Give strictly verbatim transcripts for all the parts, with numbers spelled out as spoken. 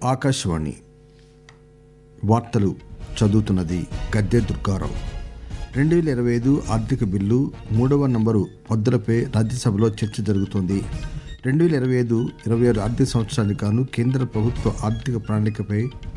ఆకాశవాణి వార్తలు చదువుతున్నది గద్దె దుర్గారావు. రెండు వేల ఇరవై ఐదు ఆర్థిక బిల్లు మూడవ నంబరు పద్దులపై రాజ్యసభలో చర్చ జరుగుతోంది. రెండు వేల ఇరవై ఐదు ఇరవై ఆరు ఆర్థిక సంవత్సరానికి గాను కేంద్ర ప్రభుత్వ ఆర్థిక ప్రణాళికపై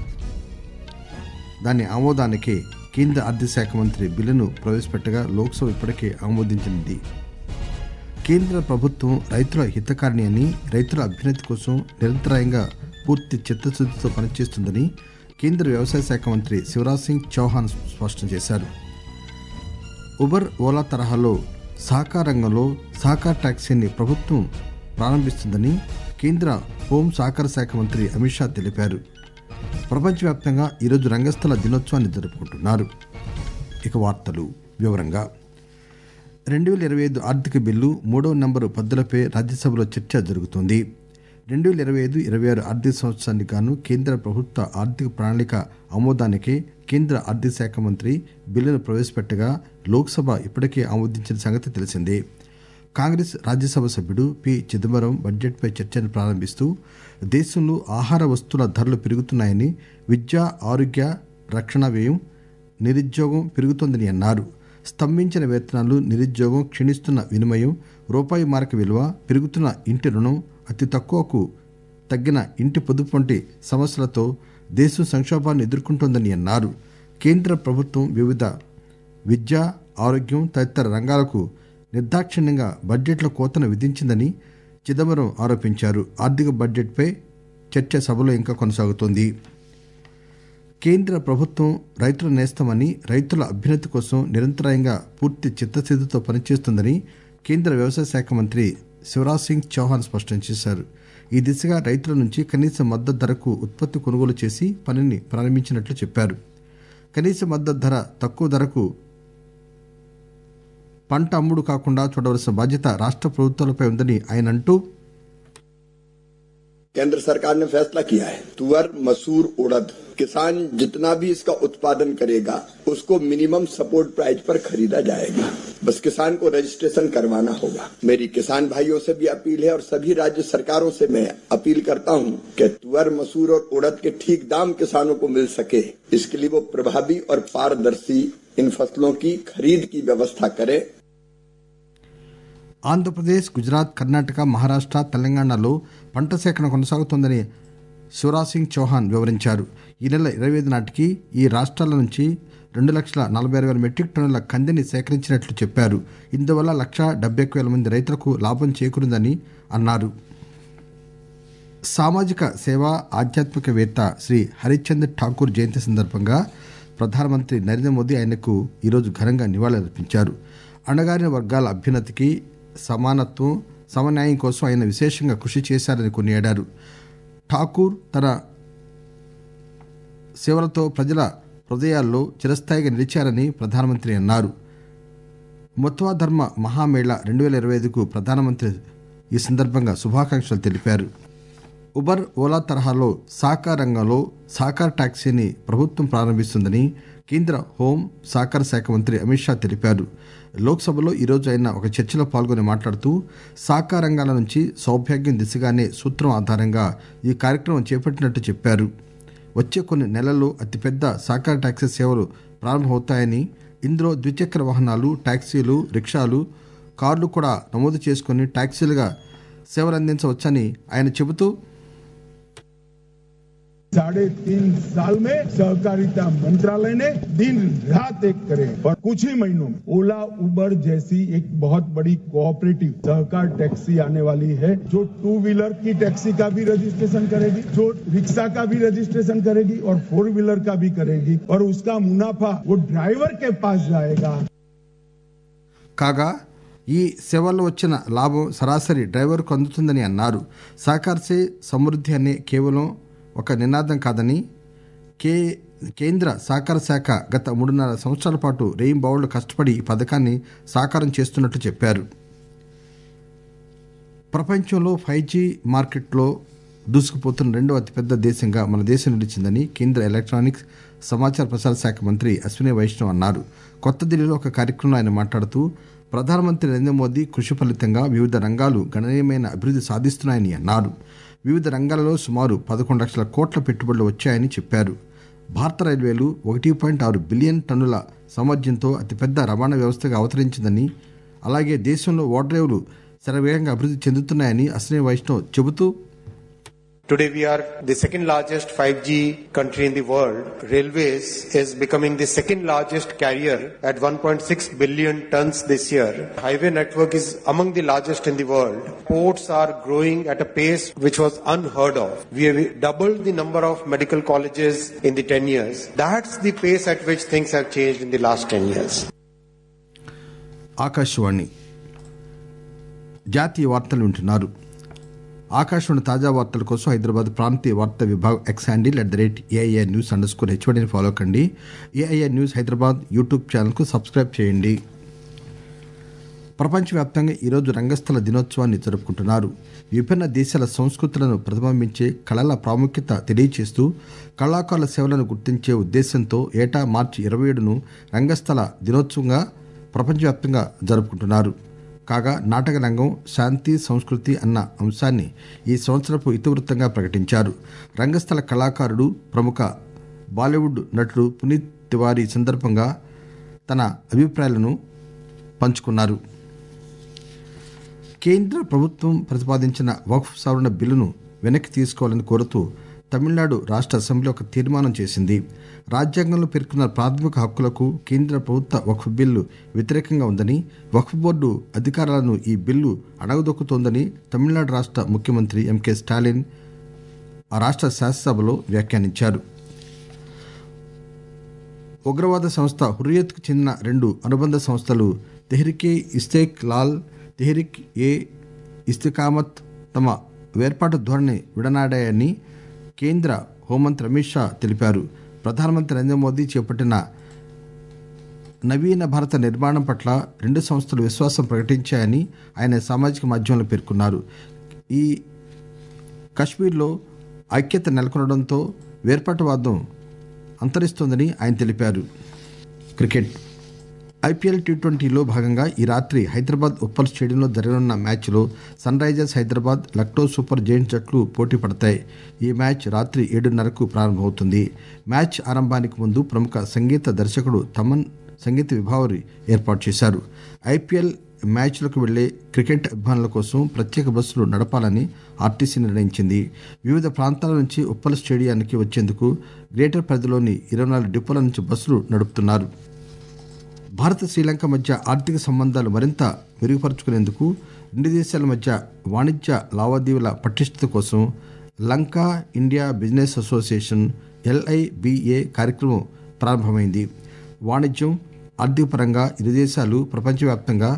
దాని ఆమోదానికి కేంద్ర ఆర్థిక శాఖ మంత్రి బిల్లును ప్రవేశపెట్టగా లోక్సభ ఇప్పటికే ఆమోదించింది. కేంద్ర ప్రభుత్వం రైతుల హితకారిణి అని, రైతుల అభ్యున్నతి కోసం నిరంతరాయంగా పూర్తి చిత్తశుద్ధితో పనిచేస్తుందని కేంద్ర వ్యవసాయ శాఖ మంత్రి శివరాజ్ సింగ్ చౌహాన్ స్పష్టం చేశారు. ఉబర్, ఓలా తరహాలో సహకార రంగంలో సహకార టాక్సీని ప్రభుత్వం ప్రారంభిస్తుందని కేంద్ర హోం సహకార శాఖ మంత్రి అమిత్ షా తెలిపారు. ప్రపంచవ్యాప్తంగా ఈరోజు రంగస్థల దినోత్సవాన్ని జరుపుకుంటున్నారు. ఇక వార్తలు వివరంగా రెండు వేల ఇరవై ఐదు ఆర్థిక బిల్లు మూడవ నంబరు పద్దులపై రాజ్యసభలో చర్చ జరుగుతోంది. రెండు వేల ఇరవై ఐదు ఇరవై ఆరు ఆర్థిక సంవత్సరానికి గాను కేంద్ర ప్రభుత్వ ఆర్థిక ప్రణాళిక ఆమోదానికి కేంద్ర ఆర్థిక శాఖ మంత్రి బిల్లును ప్రవేశపెట్టగా లోక్సభ ఇప్పటికే ఆమోదించిన సంగతి తెలిసిందే. కాంగ్రెస్ రాజ్యసభ సభ్యుడు పి చిదంబరం బడ్జెట్పై చర్చను ప్రారంభిస్తూ దేశంలో ఆహార వస్తువుల ధరలు పెరుగుతున్నాయని, విద్య, ఆరోగ్య, రక్షణ వ్యయం, నిరుద్యోగం పెరుగుతోందని అన్నారు. స్తంభించిన వేతనాలు, నిరుద్యోగం, క్షీణిస్తున్న వినిమయం, రూపాయి మారక విలువ, పెరుగుతున్న ఇంటి రుణం, అతి తక్కువకు తగ్గిన ఇంటి పొదుపు వంటి సమస్యలతో దేశం సంక్షోభాన్ని ఎదుర్కొంటోందని అన్నారు. కేంద్ర ప్రభుత్వం వివిధ విద్య, ఆరోగ్యం తదితర రంగాలకు నిర్దాక్షిణ్యంగా బడ్జెట్ల కోతను విధించిందని చిదంబరం ఆరోపించారు. ఆర్థిక బడ్జెట్పై చర్చ సభలో ఇంకా కొనసాగుతోంది. కేంద్ర ప్రభుత్వం రైతుల నేస్తమని, రైతుల అభ్యున్నతి కోసం నిరంతరాయంగా పూర్తి చిత్తశుద్ధితో పనిచేస్తుందని కేంద్ర వ్యవసాయ శాఖ మంత్రి శివరాజ్ సింగ్ చౌహాన్ స్పష్టం చేశారు. ఈ దిశగా రైతుల నుంచి కనీస మద్దతు ధరకు ఉత్పత్తి కొనుగోలు చేసి పనిని ప్రారంభించినట్లు చెప్పారు. కనీస మద్దతు ధర తక్కువ ధరకు పంట అమ్ముడు కాకుండా చూడవలసిన బాధ్యత రాష్ట్ర ప్రభుత్వాలపై ఉందని ఆయన అంటూ, केंद्र सरकार ने फैसला किया है तुअर, मसूर, उड़द किसान जितना भी इसका उत्पादन करेगा उसको मिनिमम सपोर्ट प्राइस पर खरीदा जाएगा. बस किसान को रजिस्ट्रेशन करवाना होगा. मेरी किसान भाइयों से भी अपील है और सभी राज्य सरकारों से मैं अपील करता हूं कि तुअर, मसूर और उड़द के ठीक दाम किसानों को मिल सके, इसके लिए वो प्रभावी और पारदर्शी इन फसलों की खरीद की व्यवस्था करे. ఆంధ్రప్రదేశ్, గుజరాత్, కర్ణాటక, మహారాష్ట్ర, తెలంగాణలో పంట సేకరణ కొనసాగుతోందని శివరాజ్ సింగ్ చౌహాన్ వివరించారు. ఈ నెల ఇరవై ఐదు నాటికి ఈ రాష్ట్రాల నుంచి రెండు లక్షల నలభై ఆరు వేల మెట్రిక్ టన్నుల కందిని సేకరించినట్లు చెప్పారు. ఇందువల్ల లక్ష డెబ్బై ఒక్క వేల మంది రైతులకు లాభం చేకూరిందని అన్నారు. సామాజిక సేవ, ఆధ్యాత్మికవేత్త శ్రీ హరిశ్చంద్ర ఠాకూర్ జయంతి సందర్భంగా ప్రధానమంత్రి నరేంద్ర మోదీ ఆయనకు ఈరోజు ఘనంగా నివాళులర్పించారు. అణగారిన వర్గాల అభ్యున్నతికి, సమానత్వం, సమన్యాయం కోసం ఆయన విశేషంగా కృషి చేశారని కొనియాడారు. ఠాకూర్ తన సేవలతో ప్రజల హృదయాల్లో చిరస్థాయిగా నిలిచారని ప్రధానమంత్రి అన్నారు. మొత్వా ధర్మ మహామేళా రెండు వేల ఇరవై ఐదుకు ప్రధానమంత్రి ఈ సందర్భంగా శుభాకాంక్షలు తెలిపారు. ఉబర్, ఓలా తరహాలో సహకార రంగంలో సహకార టాక్సీని ప్రభుత్వం ప్రారంభిస్తుందని కేంద్ర హోం సహకార శాఖ మంత్రి అమిత్ షా తెలిపారు. లోక్సభలో ఈరోజు ఆయన ఒక చర్చలో పాల్గొని మాట్లాడుతూ సహకార రంగాల నుంచి సౌభాగ్యం దిశగానే సూత్రం ఆధారంగా ఈ కార్యక్రమం చేపట్టినట్టు చెప్పారు. వచ్చే కొన్ని నెలల్లో అతిపెద్ద సహకార టాక్సీ సేవలు ప్రారంభమవుతాయని, ఇందులో ద్విచక్ర వాహనాలు, టాక్సీలు, రిక్షాలు, కార్లు కూడా నమోదు చేసుకుని టాక్సీలుగా సేవలు అందించవచ్చని ఆయన చెబుతూ, साढ़े तीन साल में सहकारिता मंत्रालय ने दिन रात एक करे और कुछ ही महीनों में ओला, उबर जैसी एक बहुत बड़ी कोऑपरेटिव सहकार टैक्सी आने वाली है, जो टू व्हीलर की टैक्सी का भी रजिस्ट्रेशन करेगी, जो रिक्शा का भी रजिस्ट्रेशन करेगी और फोर व्हीलर का भी करेगी और उसका मुनाफा वो ड्राइवर के पास जाएगा. కాగా ఈ సేవల్లో వచ్చిన లాభం సరాసరి డ్రైవర్కు అందుతుందని అన్నారు. సహకార్ సే సమృద్ధి అనే కేవలం ఒక నినాదం కాదని, కే కేంద్ర సహకార శాఖ గత మూడున్నర సంవత్సరాల పాటు రేయింబావుళ్లు కష్టపడి ఈ పథకాన్ని సాకారం చేస్తున్నట్టు చెప్పారు. ప్రపంచంలో ఫైవ్ జీ మార్కెట్లో దూసుకుపోతున్న రెండో అతిపెద్ద దేశంగా మన దేశం నిలిచిందని కేంద్ర ఎలక్ట్రానిక్స్, సమాచార ప్రసార శాఖ మంత్రి అశ్విని వైష్ణవ్ అన్నారు. కొత్త ఢిల్లీలో ఒక కార్యక్రమంలో ఆయన మాట్లాడుతూ ప్రధానమంత్రి నరేంద్ర మోదీ కృషి ఫలితంగా వివిధ రంగాలు గణనీయమైన అభివృద్ధి సాధిస్తున్నాయని అన్నారు. వివిధ రంగాలలో సుమారు పదకొండు లక్షల కోట్ల పెట్టుబడులు వచ్చాయని చెప్పారు. భారత రైల్వేలు ఒకటి పాయింట్ ఆరు బిలియన్ టన్నుల సామర్థ్యంతో అతిపెద్ద రవాణా వ్యవస్థగా అవతరించిందని, అలాగే దేశంలో ఓడరేవులు శరవేగంగా అభివృద్ధి చెందుతున్నాయని అశ్విని వైష్ణవ్ చెబుతూ, Today we are the second largest five G country in the world. Railways is becoming the second largest carrier at one point six billion tons this year. Highway network is among the largest in the world. Ports are growing at a pace which was unheard of. We have doubled the number of medical colleges in the ten years. That's the pace at which things have changed in the last ten years. Akashvani జాతీయ వార్తలు వింటున్నారు. ఆకాశవాణి తాజా వార్తల కోసం హైదరాబాద్ ప్రాంతీయ వార్తా విభాగం X handle at the rate AIR news underscore హెచ్వడిని ఫాలో కండి. ఏఐఆర్ న్యూస్ హైదరాబాద్ యూట్యూబ్ ఛానల్కు సబ్స్క్రైబ్ చేయండి. ప్రపంచవ్యాప్తంగా ఈరోజు రంగస్థల దినోత్సవాన్ని జరుపుకుంటున్నారు. విభిన్న దేశాల సంస్కృతులను ప్రతిబింబించే కళల ప్రాముఖ్యత తెలియజేస్తూ కళాకారుల సేవలను గుర్తించే ఉద్దేశంతో ఏటా మార్చి ఇరవై ఏడును రంగస్థల దినోత్సవంగా ప్రపంచవ్యాప్తంగా జరుపుకుంటున్నారు. కాగా నాటక రంగం శాంతి సంస్కృతి అన్న అంశాన్ని ఈ సంవత్సరపు ఇతివృత్తంగా ప్రకటించారు. రంగస్థల కళాకారుడు ప్రముఖ బాలీవుడ్ నటుడు పునీత్ తివారీ సందర్భంగా తన అభిప్రాయాలను పంచుకున్నారు. కేంద్ర ప్రభుత్వం ప్రతిపాదించిన వక్ఫ్ సవరణ బిల్లును వెనక్కి తీసుకోవాలని కోరుతూ తమిళనాడు రాష్ట్ర అసెంబ్లీ ఒక తీర్మానం చేసింది. రాజ్యాంగంలో పేర్కొన్న ప్రాథమిక హక్కులకు కేంద్ర ప్రభుత్వ వక్ఫ్ బిల్లు వ్యతిరేకంగా ఉందని, వక్ఫ్ బోర్డు అధికారాలను ఈ బిల్లు అణగదొక్కుతోందని తమిళనాడు రాష్ట్ర ముఖ్యమంత్రి ఎంకే స్టాలిన్ ఆ రాష్ట్ర శాసనసభలో వ్యాఖ్యానించారు. ఉగ్రవాద సంస్థ హుర్రియత్కు చెందిన రెండు అనుబంధ సంస్థలు తెహ్రికే ఇస్తేక్ లాల్, తెహ్రిక్ ఏ ఇస్తికామత్ తమ వేర్పాటు ధోరణి విడనాడాయని కేంద్ర హోంమంత్రి అమిత్ షా తెలిపారు. ప్రధానమంత్రి నరేంద్ర మోదీ చేపట్టిన నవీన భారత నిర్మాణం పట్ల రెండు సంస్థలు విశ్వాసం ప్రకటించాయని ఆయన సామాజిక మాధ్యమంలో పేర్కొన్నారు. ఈ కశ్మీర్లో ఐక్యత నెలకొనడంతో వేర్పాటువాదం అంతరిస్తోందని ఆయన తెలిపారు. క్రికెట్ ఐపీఎల్ టీ ట్వంటీలో భాగంగా ఈ రాత్రి హైదరాబాద్ ఉప్పల్ స్టేడియంలో జరగనున్న మ్యాచ్లో Sunrisers Hyderabad, Lucknow Super Giants జట్లు పోటీ పడతాయి. ఈ మ్యాచ్ రాత్రి ఏడున్నరకు ప్రారంభమవుతుంది. మ్యాచ్ ఆరంభానికి ముందు ప్రముఖ సంగీత దర్శకుడు తమన్ సంగీత విభావరి ఏర్పాటు చేశారు. ఐపీఎల్ మ్యాచ్లకు వెళ్లే క్రికెట్ అభిమానుల కోసం ప్రత్యేక బస్సులు నడపాలని ఆర్టీసీ నిర్ణయించింది. వివిధ ప్రాంతాల నుంచి ఉప్పల్ స్టేడియానికి వచ్చేందుకు గ్రేటర్ పరిధిలోని ఇరవై నాలుగు డిపోల నుంచి బస్సులు నడుపుతున్నారు. భారత్ శ్రీలంక మధ్య ఆర్థిక సంబంధాలు మరింత మెరుగుపరుచుకునేందుకు రెండు దేశాల మధ్య వాణిజ్య లావాదేవీల పటిష్టత కోసం Lanka India business association LIBA కార్యక్రమం ప్రారంభమైంది. వాణిజ్యం, ఆర్థిక పరంగా ఇరు దేశాలు ప్రపంచవ్యాప్తంగా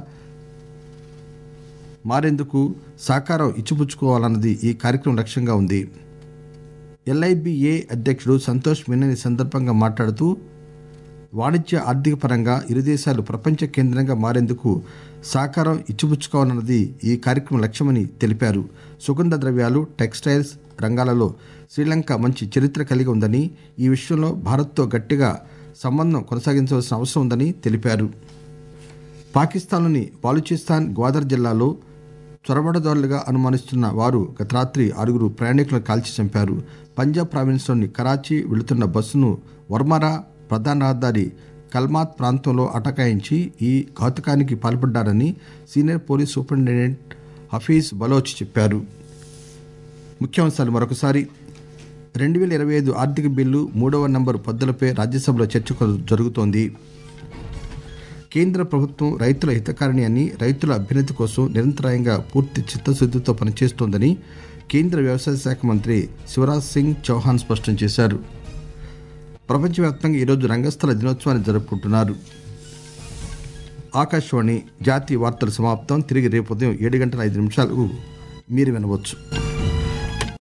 మారేందుకు సహకారం ఇచ్చిపుచ్చుకోవాలన్నది ఈ కార్యక్రమం లక్ష్యంగా ఉంది. ఎల్ఐబిఏ అధ్యక్షుడు సంతోష్ మీనన్ ఈ సందర్భంగా మాట్లాడుతూ వాణిజ్య ఆర్థిక పరంగా ఇరు దేశాలు ప్రపంచ కేంద్రంగా మారేందుకు సహకారం ఇచ్చిపుచ్చుకోవాలన్నది ఈ కార్యక్రమం లక్ష్యమని తెలిపారు. సుగంధ ద్రవ్యాలు, టెక్స్టైల్స్ రంగాలలో శ్రీలంక మంచి చరిత్ర కలిగి ఉందని, ఈ విషయంలో భారత్తో గట్టిగా సంబంధం కొనసాగించవలసిన అవసరం ఉందని తెలిపారు. పాకిస్తాన్లోని బాలూచిస్తాన్ గ్వాదర్ జిల్లాలో చొరబడదారులుగా అనుమానిస్తున్న వారు గత రాత్రి ఆరుగురు ప్రయాణికులను కాల్చి చంపారు. పంజాబ్ ప్రావిన్స్లోని కరాచీ వెళుతున్న బస్సును వర్మారా ప్రధాన రహదారి కల్మాత్ ప్రాంతంలో అటకాయించి ఈ ఘాతుకానికి పాల్పడ్డారని senior police superintendent Hafeez Baloch చెప్పారు. ముఖ్యాంశాలు మరొకసారి. రెండు వేల ఇరవై ఐదు ఆర్థిక బిల్లు మూడవ నంబరు పద్దులపై రాజ్యసభలో చర్చ జరుగుతోంది. కేంద్ర ప్రభుత్వం రైతుల హితకారిణి అని, రైతుల అభ్యున్నతి కోసం నిరంతరాయంగా పూర్తి చిత్తశుద్దితో పనిచేస్తోందని కేంద్ర వ్యవసాయ శాఖ మంత్రి శివరాజ్ సింగ్ చౌహాన్ స్పష్టం చేశారు. ప్రపంచవ్యాప్తంగా ఈరోజు రంగస్థల దినోత్సవాన్ని జరుపుకుంటున్నారు. ఆకాశవాణి జాతీయ వార్తలు సమాప్తం. తిరిగి రేపు ఉదయం ఏడు గంటల ఐదు నిమిషాలకు మీరు వినవచ్చు.